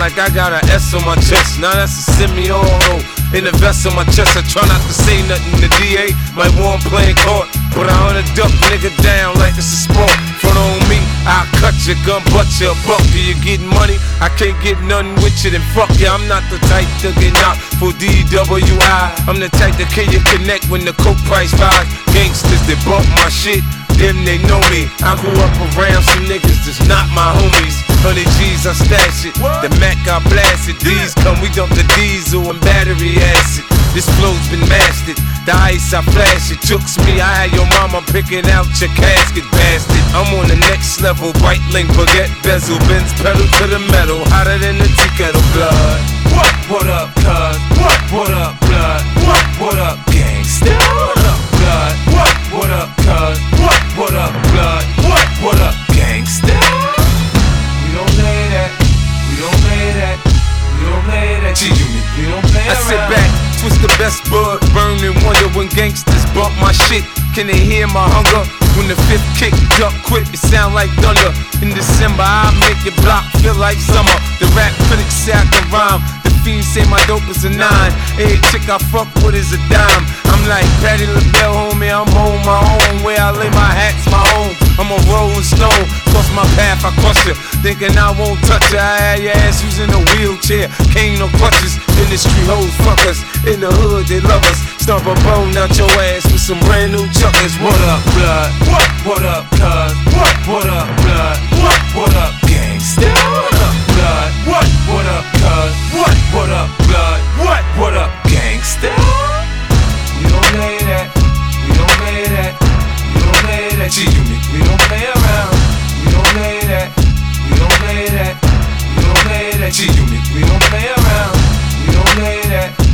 like I got an S on my chest. Now that's a semi-auto. In the vest on my chest, I try not to say nothing. The DA might want playing court, but I wanna duck nigga down like it's a sport. Front on me, I'll cut your gun, butt your buck. Do you getting money? I can't get nothing with you, then fuck you. I'm not the type to get knocked for DWI. I'm the type that can you connect when the coke price rise. Gangsters that bump my shit, them they know me. I grew up around some niggas that's not my homies. 100 G's, I stash it. The Mac, I blast it. These come, we dump the diesel and battery acid. This flow's been mastered. The ice, I flash it. Jukes me, I had your mama picking out your casket, bastard. I'm on the next level. White link, baguette bezel. Benz pedal to the metal. Hotter than the tea kettle. Blood. What up, cuz? What up, blood? What up, gangsta? What up, blood? What up, cuz? What up, blood? What up, gangsta? We don't play that. We don't play that. We don't play that. G-Unit. We don't play that. I sit back, twist the best bud, burn and wonder when gangsters bump my shit. Can they hear my hunger? When the fifth kick, duck quick, it sound like thunder. In December, I make your block feel like summer. The rap critics say I can rhyme. The fiends say my dope is a 9. Every chick I fuck with is a dime. I'm like Patti LaBelle, homie, I'm on my own. Where I lay my hat's my home. I'm a rolling stone, cross my path, I crush you. Thinking I won't touch you, I had your ass using a wheelchair. Cane no crutches, industry hoes fuck us. In the hood, they love us. Stomp a bone out your ass with some brand new chuckers. What up, blood? What up, cuz? What up, blood? What up, gangsta? What up, blood? What up, cuz? What up, blood? What up, gangsta? We don't play that. We don't play that. We don't play that. G-Unit. We don't play around. We don't play that. We don't play that. We don't play that. G-Unit. We don't play around. We don't play that.